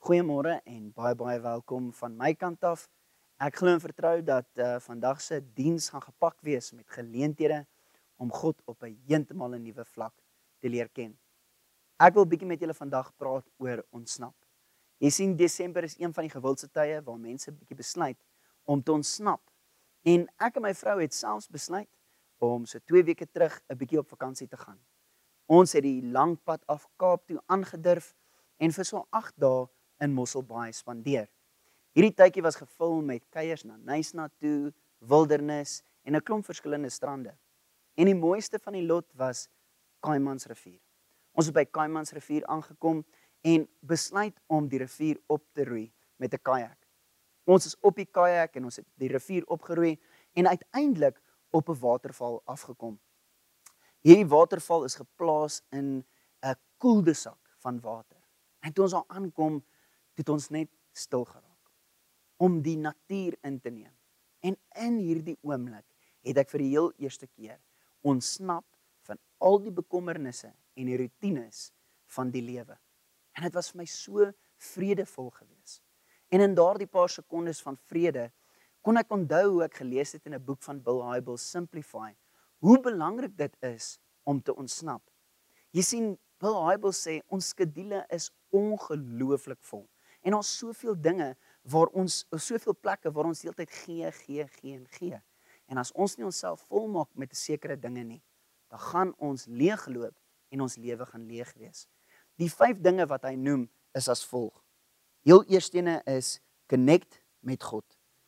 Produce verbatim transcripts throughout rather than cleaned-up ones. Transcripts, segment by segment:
Goeiemôre en baie baie welkom van my kant af. Ek glo en vertrou dat uh, vandag se diens gaan gepak wees met geleenthede om God op 'n heeltemal 'n nuwe vlak te leer ken. Ek wil bietjie met julle vandag praat oor ontsnap. Jy sien, Desember is een van die gewildste tye waar mense bietjie besluit om te ontsnap. En ek en my vrou het selfs besluit om so twee weke terug 'n bietjie op vakansie te gaan. Ons het die lang pad af Kaap toe aangedurf en vir so agt dae in Mosselbaai spandeer. Hierdie tydjie was gevul met kuiers na Nysna toe, wildernis en 'n klomp verskillende strande. En die mooiste van die lot was Kaimansrivier. Ons het by Kaimansrivier aangekom en besluit om die rivier op te roei met 'n kajak. Ons is op die kajak en ons het die rivier opgeroei en uiteindelik op 'n waterval afgekom. Hierdie waterval is geplaas in 'n koeldesak van water. En toe ons daar aankom, het ons net stil geraak om die natuur in te neem. En in hierdie oomblik het ek vir die heel eerste keer ontsnap van al die bekommernisse en die roetines van die lewe. En dit was vir my so vredevol geweest. En in daardie paar sekondes van vrede kon ek onthou hoe ek gelees het in 'n boek van Bill Hybels, Simplify, hoe belangrik dit is om te ontsnap. Jy sien, Bill Hybels sê ons skedule is ongelooflik vol. En ons soveel dinge waar ons soveel plekke waar ons heeltyd gee, gee, gee en gee. En as ons nie onsself volmaak met 'n sekere dinge nie, dan gaan ons leegloop en ons lewe gaan leeg wees. Die vyf dinge wat hy noem is as volg. Heel eerste ene is connect met God.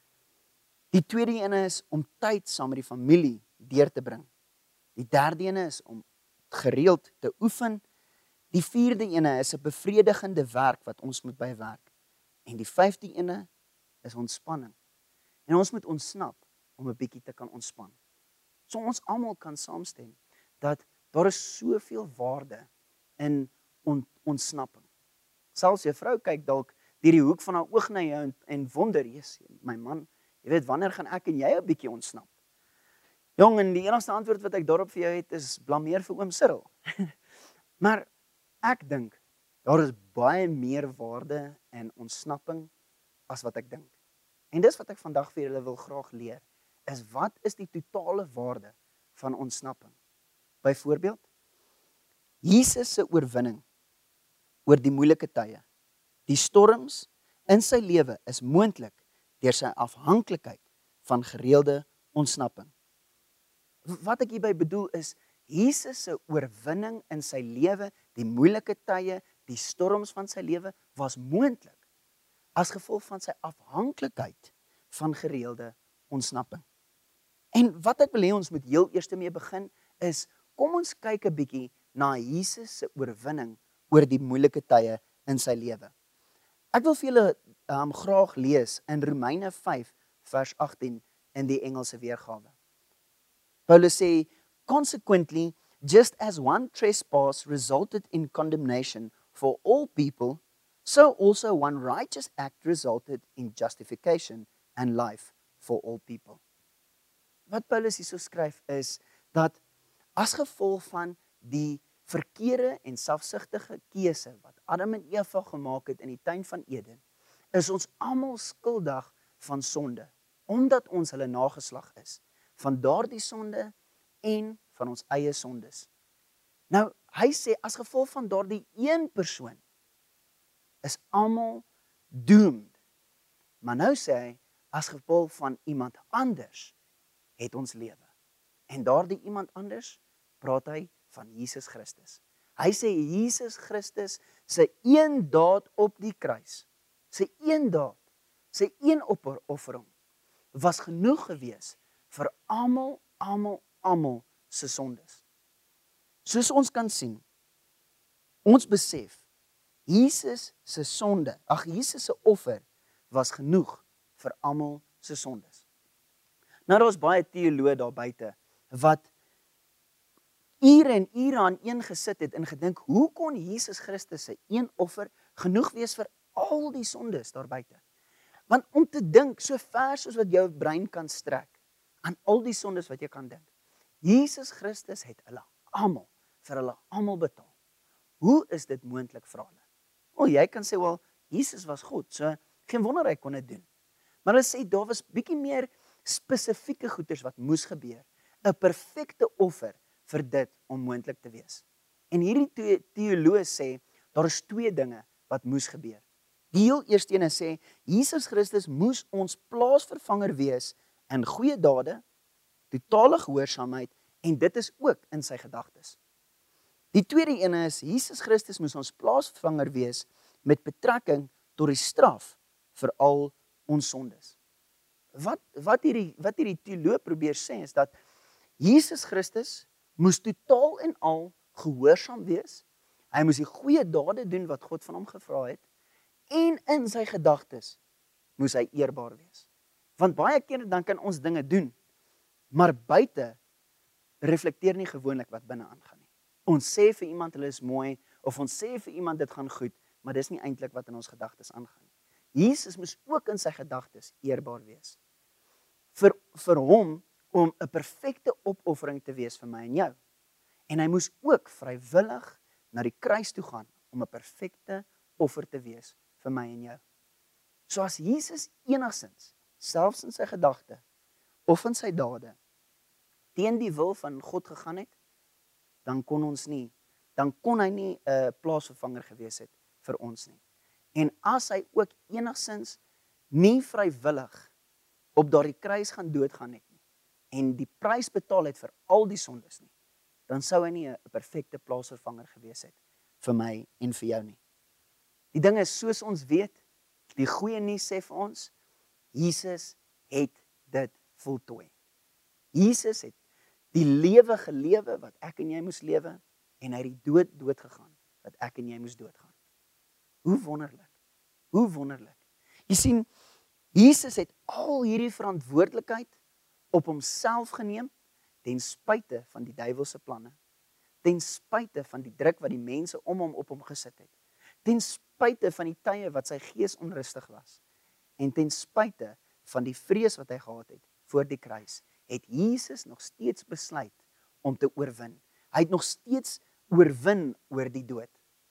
Die tweede ene is om tyd saam met die familie deur te bring. Die derde ene is om gereeld te oefen. Die vierde ene is 'n bevredigende werk wat ons moet bywerk. En die vyfde ene is ontspanning. En ons moet ontsnap om 'n bietjie te kan ontspan. So ons almal kan saamstem dat daar is soveel waarde in on, ontsnapping. Selfs jou vrou kyk dalk deur die hoek van haar oog na jou en, en wonder, "Jesus, my man, jy weet wanneer gaan ek en jy 'n bietjie ontsnap?" Jong, en die enigste antwoord wat ek daarop vir jou het is blameer vir oom Cyril. Maar ek dink daar is baie meer waarde in ontsnapping as wat ek dink. En dis wat ek vandag vir julle wil graag leer, is wat is die totale waarde van ontsnapping? Byvoorbeeld, Jesus se oorwinning oor die moeilike tye, die storms in sy lewe is moontlik deur sy afhanklikheid van gereelde ontsnapping. Wat ek hierby bedoel is, Jesus se oorwinning in sy lewe, die moeilike tye, die storms van sy lewe, was moontlik as gevolg van sy afhanklikheid van gereelde ontsnapping. En wat ek wil hê ons moet heel eers mee begin, is kom ons kyk 'n bietjie na Jesus se oorwinning oor die moeilike tye in sy lewe. Ek wil vir julle um, graag lees in Romeine vyf vers agttien in die Engelse weergawe. Paulus sê, "Consequently, just as one trespass resulted in condemnation for all people, so also one righteous act resulted in justification and life for all people." Wat Paulus hierso skryf is dat as gevolg van die verkeerde en selfsugtige keuse wat Adam en Eva gemaak het in die tuin van Eden, is ons almal skuldig van sonde, omdat ons hulle nageslag is, van daardie sonde en van ons eie sondes. Nou, hy sê, as gevolg van daardie een persoon, is almal doomed. Maar nou sê hy, as gevolg van iemand anders, het ons lewe. En daardie iemand anders, praat hy van Jesus Christus. Hy sê, Jesus Christus, sy een daad op die kruis, sy een daad, sy een opoffering, was genoeg gewees vir almal, almal, almal se sondes. Soos ons kan sien, ons besef, Jesus se sonde, ag Jesus se offer was genoeg vir almal se sondes. Nou daar is baie teoloë daar buite wat ure en ure aan een gesit het en gedink, hoe kon Jesus Christus se een offer genoeg wees vir al die sondes daar buite? Want om te dink, so ver soos wat jou brein kan strek, aan al die sondes wat jy kan dink, Jesus Christus het hulle almal, vir hulle almal betaal. Hoe is dit moontlik vir hulle? O, jy kan sê, wel, Jesus was God, so geen wonder hy kon dit doen. Maar hulle sê daar was bietjie meer spesifieke goeders wat moes gebeur. 'n Perfekte offer vir dit om moontlik te wees. En hierdie teoloog sê daar is twee dinge wat moes gebeur. Die heel eerste ene sê Jesus Christus moes ons plaasvervanger wees in goeie dade, totale gehoorsaamheid en dit is ook in sy gedagtes. Die tweede ene is Jesus Christus moes ons plaasvervanger wees met betrekking tot die straf vir al ons sondes. Wat wat hierdie wat hierdie teoloog probeer sê is dat Jesus Christus moes totaal en al gehoorsaam wees. Hy moes die goeie dade doen wat God van hom gevra het en in sy gedagtes moes hy eerbaar wees. Want baie keer dan kan ons dinge doen, maar buite reflekteer nie gewoonlik wat binne aangaan nie. Ons sê vir iemand hulle is mooi of ons sê vir iemand dit gaan goed, maar dis nie eintlik wat in ons gedagtes aangaan nie. Jesus moes ook in sy gedagtes eerbaar wees. Vir vir hom om 'n perfekte opoffering te wees vir my en jou. En hy moes ook vrywillig na die kruis toe gaan om 'n perfekte offer te wees vir my en jou. So as Jesus enigsins, selfs in sy gedagte of in sy dade, teen die wil van God gegaan het, dan kon ons nie, dan kon hy nie 'n uh, plaasvervanger gewees het vir ons nie. En as hy ook enigsins nie vrywillig op daardie kruis gaan doodgaan het nie, en die prys betaal het vir al die sondes nie, dan sou hy nie 'n perfekte plaasvervanger gewees het vir my en vir jou nie. Die ding is, soos ons weet, die goeie nuus sê vir ons, Jesus het dit voltooi. Jesus het die lewe gelewe wat ek en jy moes lewe, en hy het die dood dood gegaan, wat ek en jy moes doodgaan. Hoe wonderlik, hoe wonderlik. Jy sien, Jesus het al hierdie verantwoordelikheid op homself geneem, ten spyte van die duiwelse planne, ten spyte van die druk wat die mense om hom op hom gesit het, ten spyte van die tye wat sy gees onrustig was, en ten spyte van die vrees wat hy gehad het voor die kruis, het Jesus nog steeds besluit om te oorwin. Hy het nog steeds oorwin oor die dood.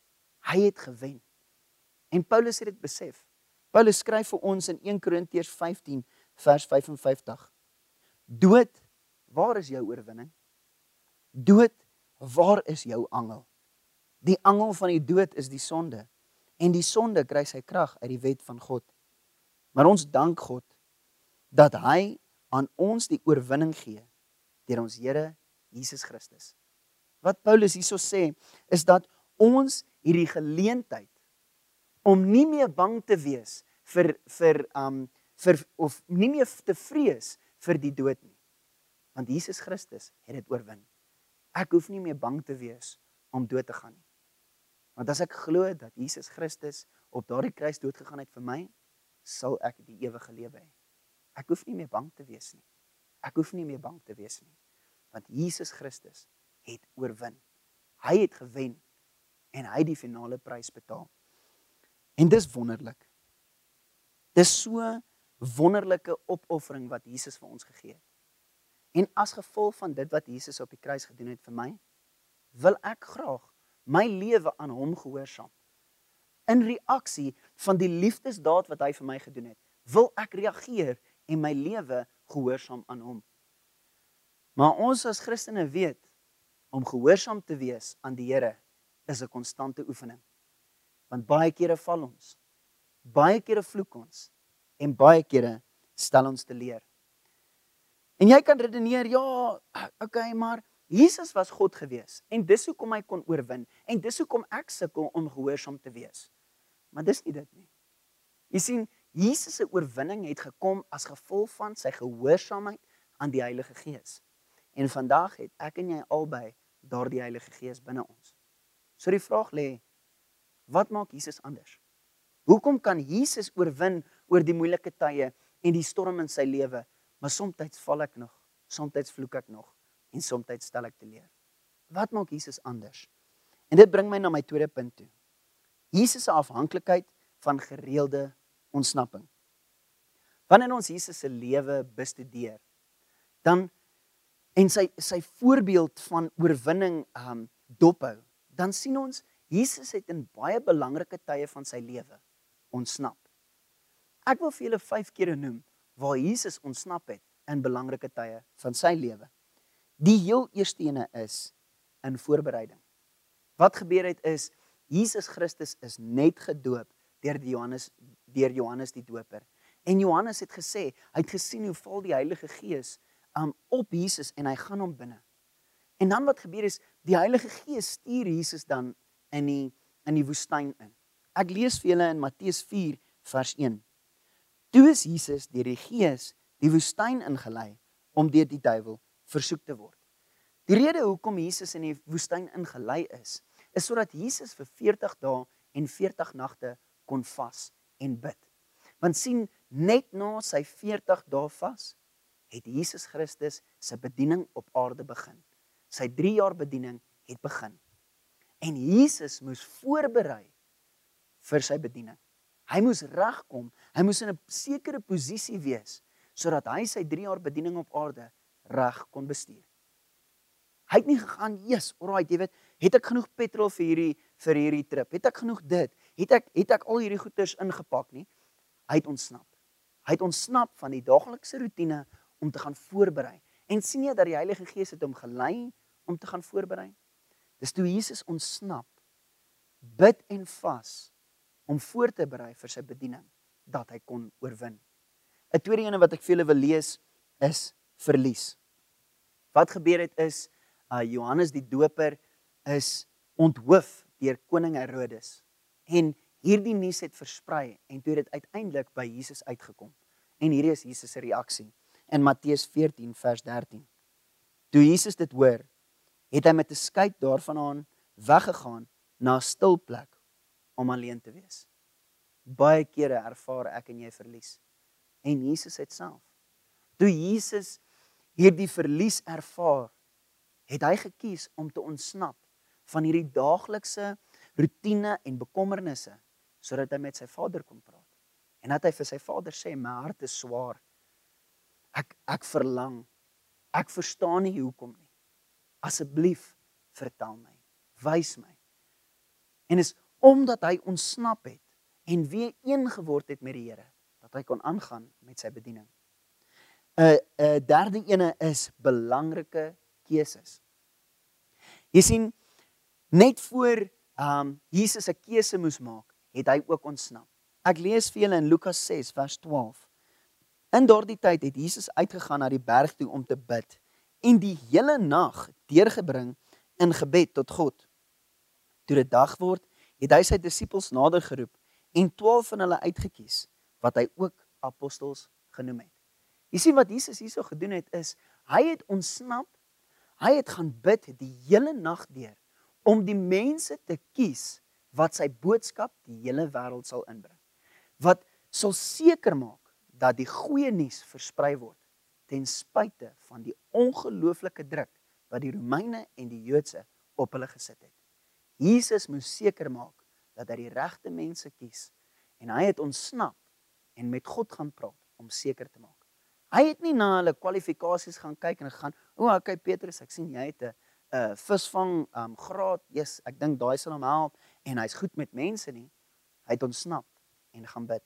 Hy het gewen. En Paulus het dit besef. Paulus skryf vir ons in eerste Korintiërs vyftien vers vyf en vyftig. Dood, waar is jou oorwinning? Dood, waar is jou angel? Die angel van die dood is die sonde. En die sonde kry sy krag uit die wet van God. Maar ons dank God dat hy aan ons die oorwinning gee deur ons Here Jesus Christus. Wat Paulus hierso sê, is dat ons hierdie geleentheid om nie meer bang te wees vir, vir, um, vir of nie meer te vrees vir die dood nie. Want Jesus Christus het dit oorwin. Ek hoef nie meer bang te wees om dood te gaan nie. Want as ek glo dat Jesus Christus op daardie kruis dood gegaan het vir my, sal ek die ewige lewe hê. Ek hoef nie meer bang te wees nie. Ek hoef nie meer bang te wees nie. Want Jesus Christus het oorwin. Hy het gewen en hy het die finale prys betaal. En dis wonderlik. Dis so wonderlike opoffering wat Jesus vir ons gegee het. En as gevolg van dit wat Jesus op die kruis gedoen het vir my, wil ek graag my lewe aan hom gehoorsaam. In reaksie van die liefdesdaad wat hy vir my gedoen het, wil ek reageer en my lewe gehoorsaam aan hom. Maar ons as Christene weet, om gehoorsaam te wees aan die Here is 'n konstante oefening. Want baie kere val ons, baie kere vloek ons, en baie kere stel ons te leer. En jy kan redeneer, ja, okay, maar Jesus was God gewees, en dis hoekom hy kon oorwin, en dis hoekom ek sukkel om gehoorsaam te wees. Maar dis nie dit nie. Jy sien, Jesus se oorwinning het gekom as gevolg van sy gehoorsaamheid aan die Heilige Gees. En vandag het ek en jy albei daardie Heilige Gees binne ons. So die vraag lê, wat maak Jesus anders? Hoekom kan Jesus oorwin oor die moeilike tye en die storm in sy lewe, maar soms val ek nog, soms vloek ek nog, en soms stel ek te leer? Wat maak Jesus anders? En dit bring my na my tweede punt toe. Jesus se afhanklikheid van gereelde ontsnapping. Wanneer ons Jesus se lewe bestudeer, dan en sy sy voorbeeld van oorwinning um, dophou, dan sien ons Jesus het in baie belangrike tye van sy lewe ontsnap. Ek wil vir julle vyf kere noem waar Jesus ontsnap het in belangrike tye van sy lewe. Die heel eerste ene is in voorbereiding. Wat gebeur het is, Jesus Christus is net gedoop deur die Johannes, deur Johannes die Doper. En Johannes het gesê, hy het gesien hoe val die Heilige Gees um, op Jesus en hy gaan hom binne. En dan wat gebeur is, die Heilige Gees stuur Jesus dan in die, in die woestyn in. Ek lees vir julle in Matteus vier vers een. Toe is Jesus deur die Gees die woestyn ingelei om deur die duiwel versoek te word. Die rede hoekom Jesus in die woestyn ingelei is, is sodat Jesus vir veertig dae en veertig nagte kon vas en bid. Want sien, net na sy veertig dae vas, het Jesus Christus sy bediening op aarde begin. Sy drie jaar bediening het begin. En Jesus moes voorberei vir sy bediening. Hy moes regkom, hy moes in 'n sekere posisie wees, sodat hy sy drie jaar bediening op aarde reg kon bestuur. Hy het nie gegaan, yes, alright, jy weet, het ek genoeg petrol vir hierdie, vir hierdie trip? Het ek genoeg dit? Het ek, het ek al hierdie goeders ingepak nie? Hy het ontsnap. Hy het ontsnap van die daaglikse roetine om te gaan voorberei. En sien jy dat die Heilige Gees het hom gelei om te gaan voorberei? Dis toe Jesus ontsnap, bid en vas, om voor te berei vir sy bediening, dat hy kon oorwin. 'n Tweede ene wat ek vir julle wil lees, is verlies. Wat gebeur het is, uh, Johannes die Doper is onthoof deur koning Herodes. En hierdie nuus het versprei, en toe het dit uiteindelik by Jesus uitgekom. En hierdie is Jesus se reaksie, in Matteus veertien vers dertien. Toe Jesus dit hoor, het hy met 'n skyt daarvandaan weggegaan na 'n stil plek om alleen te wees. Baie kere ervaar ek en jy verlies. En Jesus het self. Toe Jesus hierdie verlies ervaar, het hy gekies om te ontsnap van hierdie daaglikse roetine en bekommernisse, sodat hy met sy Vader kon praat. En dat hy vir sy Vader sê, my hart is swaar. Ek, ek verlang. Ek verstaan nie hoekom nie. Asseblief, vertel my. Wys my. En is omdat hy ontsnap het en weer een geword het met die Here, dat hy kon aangaan met sy bediening. 'n 'n derde ene is belangrike keuses. Jy sien, net voor um, Jesus 'n keuse moes maak, het hy ook ontsnap. Ek lees vir julle in Lukas ses vers twaalf. In daardie tyd het Jesus uitgegaan na die berg toe om te bid en die hele nag deurgebring in gebed tot God. Toe dit dag word, het hy sy disippels nader geroep en twaalf van hulle uitgekies, wat hy ook apostels genoem het. Jy sien wat Jesus hierso gedoen het is, hy het ontsnap, hy het gaan bid die hele nag deur, om die mense te kies, wat sy boodskap die hele wêreld sal inbring. Wat sal seker maak, dat die goeie nuus versprei word, ten spyte van die ongelooflike druk, wat die Romeine en die Joodse op hulle gesit het. Jesus moes seker maak, dat hy die regte mense kies, en hy het ontsnap, en met God gaan praat, om seker te maak. Hy het nie na hulle kwalifikasies gaan kyk, en gaan, o, oh, okay Petrus, ek sien jy het 'n uh, visvang um, graad, yes, ek dink daai sal hom help, en hy's goed met mense nie. Hy het ontsnap, en gaan bid.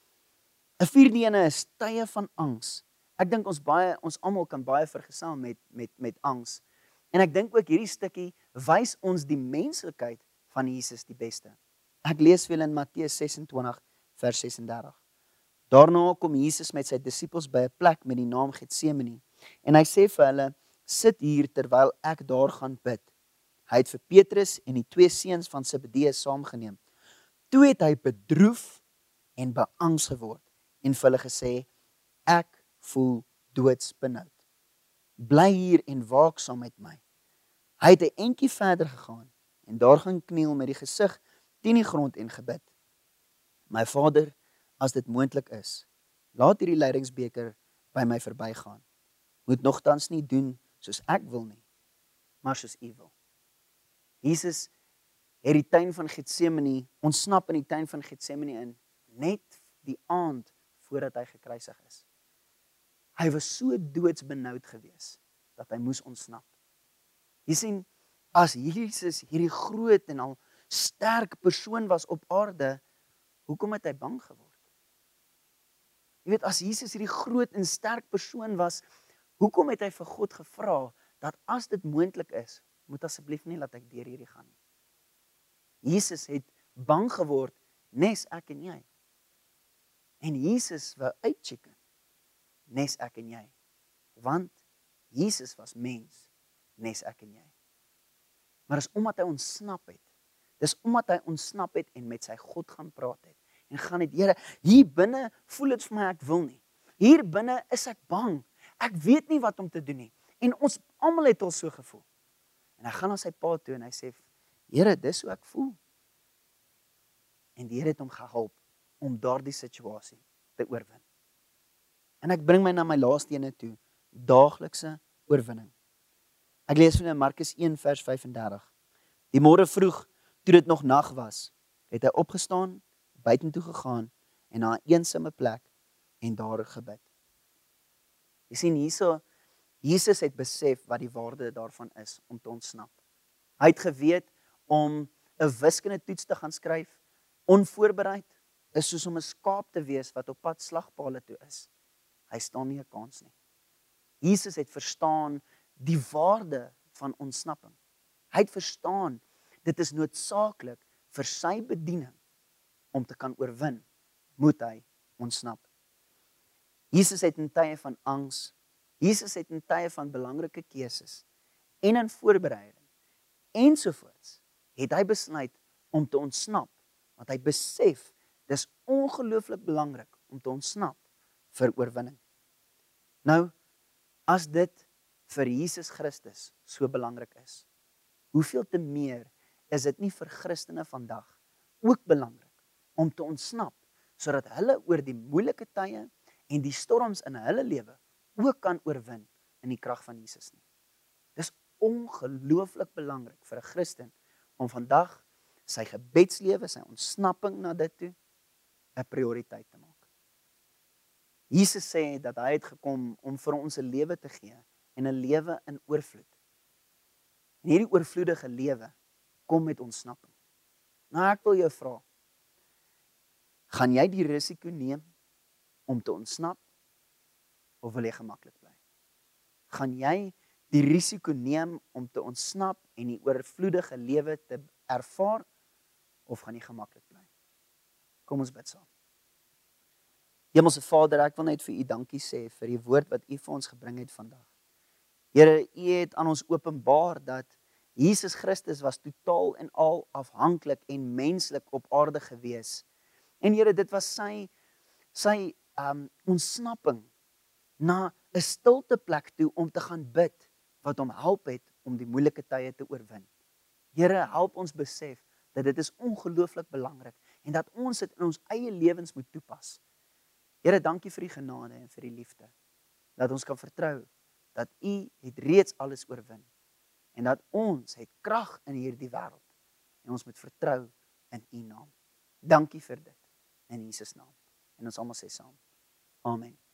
'n Vierde ene is tye van angs. Ek dink ons baie, ons almal kan baie vergesel met, met, met angs. En ek dink ook hierdie stukkie wys ons die menslikheid van Jesus die beste. Ek lees vir julle in Matteus ses en twintig vers ses en dertig. Daarna kom Jesus met sy disippels by 'n plek met die naam Getsemane en hy sê vir hulle, sit hier terwyl ek daar gaan bid. Hy het vir Petrus en die twee seuns van Zebedeus saamgeneem. Toe het hy bedroef en beangs geword en vir hulle gesê, ek voel doodsbenoud. Bly hier en waak saam met my. Hy het 'n entjie verder gegaan en daar gaan kniel met die gesig teen die grond en gebid. My Vader, as dit moontlik is, laat hierdie lydingsbeker by my verbygaan. Moet nogtans nie doen soos ek wil nie, maar soos U wil. Jesus het die tuin van Getsemane, ontsnap in die tuin van Getsemane in, net die aand voordat hy gekruisig is. Hy was so doodsbenoud gewees, dat hy moes ontsnap. Jy sien, as Jesus hierdie groot en al sterk persoon was op aarde, Hoekom het hy bang geword? Jy weet, as Jesus hierdie groot en sterk persoon was, hoekom het hy vir God gevra, dat as dit moontlik is, moet asseblief nie laat ek deur hierdie gaan nie. Jesus het bang geword, nes ek en jy. En Jesus wou uitcheck, nes ek en jy. Want Jesus was mens, nes ek en jy. Maar dis omdat hy ontsnap het. Dis omdat hy ontsnap het en met sy God gaan praat het. En gaan het, Here, hier binne voel dit vir my ek wil nie. Hier binne is ek bang. Ek weet nie wat om te doen nie. En ons almal het al so gevoel. En hy gaan na sy pa toe en hy sê, Here, dis hoe ek voel. En die Here het hom gehelp om daardie situasie te oorwin. En ek bring my na my laaste ene toe, daaglikse oorwinning. Ek lees van Markus een vers vyf en dertig. Die môre vroeg, toe dit nog nag was, het hy opgestaan, buitentoe gegaan en na 'n eensame plek en daar gebid. Jy sien hierso, Jesus het besef wat die waarde daarvan is om te ontsnap. Hy het geweet om 'n wiskundige toets te gaan skryf, onvoorbereid, is soos om 'n skaap te wees wat op pad slagpale toe is. Hy staan nie 'n kans nie. Jesus het verstaan die waarde van ontsnapping. Hy het verstaan, dit is noodsaaklik vir sy bediening om te kan oorwin, moet hy ontsnap. Jesus het in tye van angs, Jesus het in tye van belangrike keuses en in voorbereiding ensovoorts, het hy besluit om te ontsnap, want hy besef, dis ongelooflik belangrik om te ontsnap vir oorwinning. Nou, as dit vir Jesus Christus so belangrik is, hoeveel te meer is dit nie vir Christene vandag ook belangrik om te ontsnap, sodat hulle oor die moeilike tye en die storms in hulle lewe ook kan oorwin in die krag van Jesus nie. Dis ongelooflik belangrik vir 'n Christen om vandag sy gebedslewe, sy ontsnapping na dit toe, 'n prioriteit te maak. Jesus sê dat hy het gekom om vir ons 'n lewe te gee en 'n lewe in oorvloed. En hierdie oorvloedige lewe kom met ontsnapping. Nou ek wil jou vra, gaan jy die risiko neem om te ontsnap of wil jy gemaklik bly? Gaan jy die risiko neem om te ontsnap en die oorvloedige lewe te ervaar of gaan jy gemaklik bly? Kom ons bid saam. Hemelse Vader, ek wil net vir U dankie sê vir die woord wat U vir ons gebring het vandag. Here, U het aan ons openbaar dat Jesus Christus was totaal en al afhanklik en menslik op aarde gewees. En Here, dit was sy sy um, ontsnapping na 'n stilte plek toe om te gaan bid wat hom help het om die moeilike tye te oorwin. Here, help ons besef dat dit is ongelooflik belangrik en dat ons dit in ons eie lewens moet toepas. Here, dankie vir die genade en vir die liefde. Dat ons kan vertrou dat U het reeds alles oorwin en dat ons het krag in hierdie wêreld en ons moet vertrou in U naam. Dankie vir dit in Jesus naam. En ons almal sê saam. Amen.